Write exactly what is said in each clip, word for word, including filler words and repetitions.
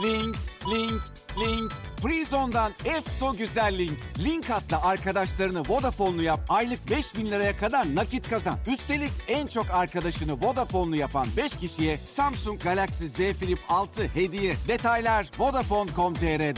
link, link, link. Freezone'dan Efso güzel link. Link atla arkadaşlarını Vodafone'lu yap. Aylık beş bin liraya kadar nakit kazan. Üstelik en çok arkadaşını Vodafone'lu yapan beş kişiye Samsung Galaxy Z Flip altı hediye. Detaylar vodafone nokta com nokta tr'de.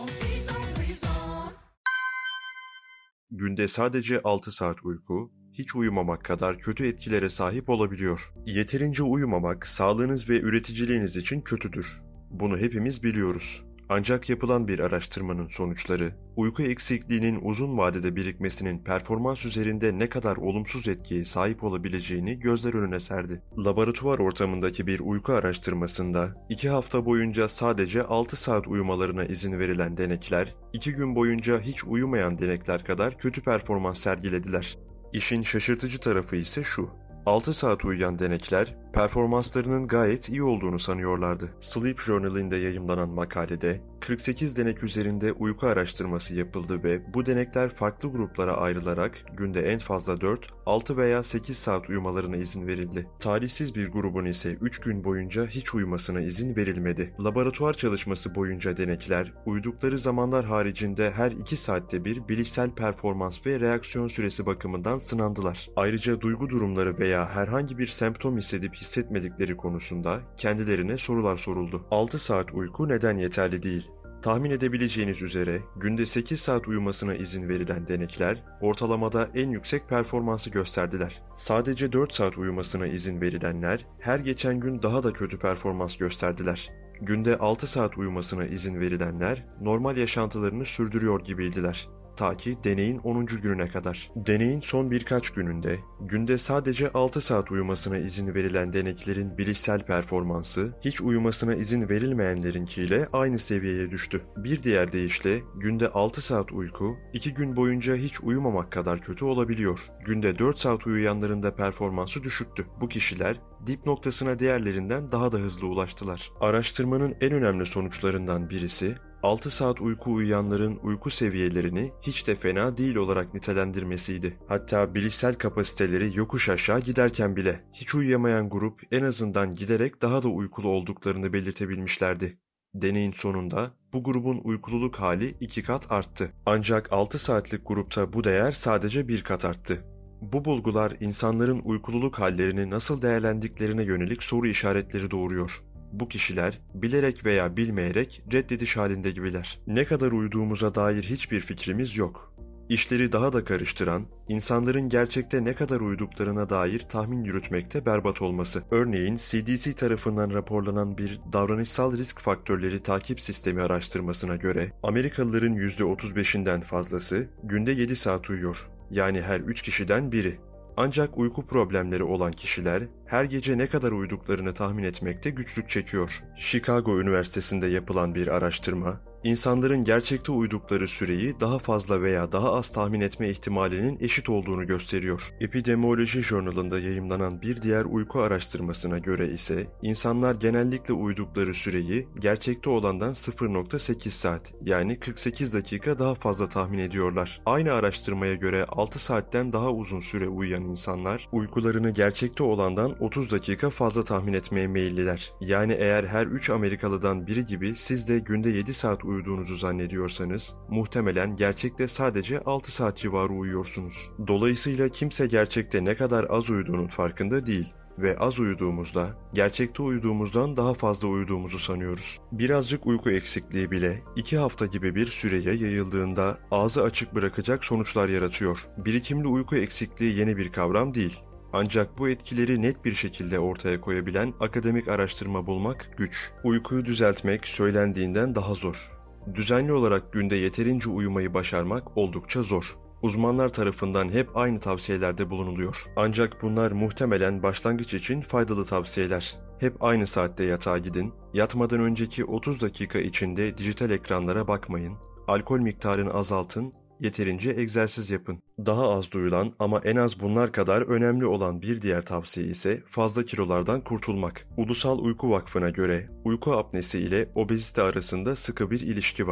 Günde sadece altı saat uyku, hiç uyumamak kadar kötü etkilere sahip olabiliyor. Yeterince uyumamak sağlığınız ve üreticiliğiniz için kötüdür. Bunu hepimiz biliyoruz. Ancak yapılan bir araştırmanın sonuçları, uyku eksikliğinin uzun vadede birikmesinin performans üzerinde ne kadar olumsuz etkiye sahip olabileceğini gözler önüne serdi. Laboratuvar ortamındaki bir uyku araştırmasında iki hafta boyunca sadece altı saat uyumalarına izin verilen denekler, iki gün boyunca hiç uyumayan denekler kadar kötü performans sergilediler. İşin şaşırtıcı tarafı ise şu: altı saat uyuyan denekler performanslarının gayet iyi olduğunu sanıyorlardı. Sleep Journal'inde yayımlanan makalede kırk sekiz denek üzerinde uyku araştırması yapıldı ve bu denekler farklı gruplara ayrılarak günde en fazla dört, altı veya sekiz saat uyumalarına izin verildi. Talihsiz bir grubun ise üç gün boyunca hiç uyumasına izin verilmedi. Laboratuvar çalışması boyunca denekler uyudukları zamanlar haricinde her iki saatte bir bilişsel performans ve reaksiyon süresi bakımından sınandılar. Ayrıca duygu durumları veya herhangi bir semptom hissedip hissetmedikleri konusunda kendilerine sorular soruldu. altı saat uyku neden yeterli değil? Tahmin edebileceğiniz üzere günde sekiz saat uyumasına izin verilen denekler ortalamada en yüksek performansı gösterdiler. Sadece dört saat uyumasına izin verilenler her geçen gün daha da kötü performans gösterdiler. Günde altı saat uyumasına izin verilenler normal yaşantılarını sürdürüyor gibiydiler. Ta ki deneyin onuncu gününe kadar. Deneyin son birkaç gününde günde sadece altı saat uyumasına izin verilen deneklerin bilişsel performansı hiç uyumasına izin verilmeyenlerinkiyle aynı seviyeye düştü. Bir diğer deyişle günde altı saat uyku iki gün boyunca hiç uyumamak kadar kötü olabiliyor. Günde dört saat uyuyanların da performansı düşüktü. Bu kişiler dip noktasına diğerlerinden daha da hızlı ulaştılar. Araştırmanın en önemli sonuçlarından birisi altı saat uyku uyuyanların uyku seviyelerini hiç de fena değil olarak nitelendirmesiydi. Hatta bilişsel kapasiteleri yokuş aşağı giderken bile hiç uyuyamayan grup en azından giderek daha da uykulu olduklarını belirtebilmişlerdi. Deneyin sonunda bu grubun uykululuk hali iki kat arttı. Ancak altı saatlik grupta bu değer sadece bir kat arttı. Bu bulgular insanların uykululuk hallerini nasıl değerlendiklerine yönelik soru işaretleri doğuruyor. Bu kişiler bilerek veya bilmeyerek reddediş halinde gibiler. Ne kadar uyuduğumuza dair hiçbir fikrimiz yok. İşleri daha da karıştıran, insanların gerçekte ne kadar uyuduklarına dair tahmin yürütmekte berbat olması. Örneğin C D C tarafından raporlanan bir davranışsal risk faktörleri takip sistemi araştırmasına göre Amerikalıların yüzde otuz beşinden fazlası günde yedi saat uyuyor. Yani her üç kişiden biri. Ancak uyku problemleri olan kişiler her gece ne kadar uyuduklarını tahmin etmekte güçlük çekiyor. Chicago Üniversitesi'nde yapılan bir araştırma, insanların gerçekte uyudukları süreyi daha fazla veya daha az tahmin etme ihtimalinin eşit olduğunu gösteriyor. Epidemioloji Journal'ında yayımlanan bir diğer uyku araştırmasına göre ise insanlar genellikle uyudukları süreyi gerçekte olandan sıfır virgül sekiz saat yani kırk sekiz dakika daha fazla tahmin ediyorlar. Aynı araştırmaya göre altı saatten daha uzun süre uyuyan insanlar uykularını gerçekte olandan otuz dakika fazla tahmin etmeye meyilliler. Yani eğer her üç Amerikalıdan biri gibi siz de günde yedi saat uyuduğunuzu zannediyorsanız muhtemelen gerçekte sadece altı saat civarı uyuyorsunuz. Dolayısıyla kimse gerçekte ne kadar az uyuduğunun farkında değil ve az uyuduğumuzda gerçekte uyuduğumuzdan daha fazla uyuduğumuzu sanıyoruz. Birazcık uyku eksikliği bile iki hafta gibi bir süreye yayıldığında ağzı açık bırakacak sonuçlar yaratıyor. Birikimli uyku eksikliği yeni bir kavram değil. Ancak bu etkileri net bir şekilde ortaya koyabilen akademik araştırma bulmak güç. Uykuyu düzeltmek söylendiğinden daha zor. Düzenli olarak günde yeterince uyumayı başarmak oldukça zor. Uzmanlar tarafından hep aynı tavsiyelerde bulunuluyor. Ancak bunlar muhtemelen başlangıç için faydalı tavsiyeler. Hep aynı saatte yatağa gidin, yatmadan önceki otuz dakika içinde dijital ekranlara bakmayın, alkol miktarını azaltın, yeterince egzersiz yapın. Daha az duyulan ama en az bunlar kadar önemli olan bir diğer tavsiye ise fazla kilolardan kurtulmak. Ulusal Uyku Vakfı'na göre uyku apnesi ile obezite arasında sıkı bir ilişki var.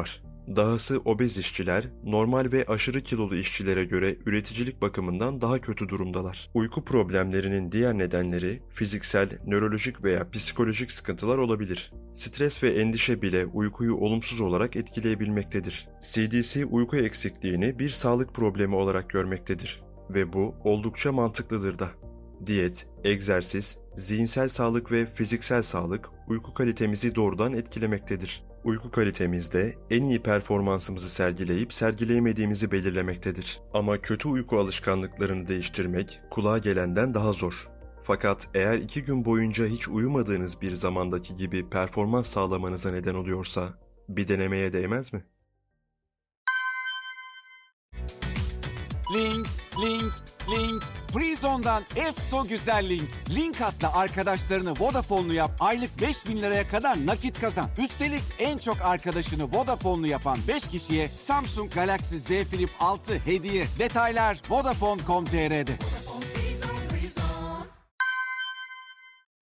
Dahası obez işçiler, normal ve aşırı kilolu işçilere göre üreticilik bakımından daha kötü durumdalar. Uyku problemlerinin diğer nedenleri fiziksel, nörolojik veya psikolojik sıkıntılar olabilir. Stres ve endişe bile uykuyu olumsuz olarak etkileyebilmektedir. C D C uyku eksikliğini bir sağlık problemi olarak görmektedir ve bu oldukça mantıklıdır da. Diyet, egzersiz, zihinsel sağlık ve fiziksel sağlık uyku kalitemizi doğrudan etkilemektedir. Uyku kalitemizde en iyi performansımızı sergileyip sergileyemediğimizi belirlemektedir. Ama kötü uyku alışkanlıklarını değiştirmek kulağa gelenden daha zor. Fakat eğer iki gün boyunca hiç uyumadığınız bir zamandaki gibi performans sağlamanıza neden oluyorsa bir denemeye değmez mi? Link, link, link. Freezone'dan Efso Güzel Link. Link atla arkadaşlarını Vodafone'lu yap. Aylık beş bin liraya kadar nakit kazan. Üstelik en çok arkadaşını Vodafone'lu yapan beş kişiye Samsung Galaxy Z Flip altı hediye. Detaylar vodafone nokta com nokta tr'de.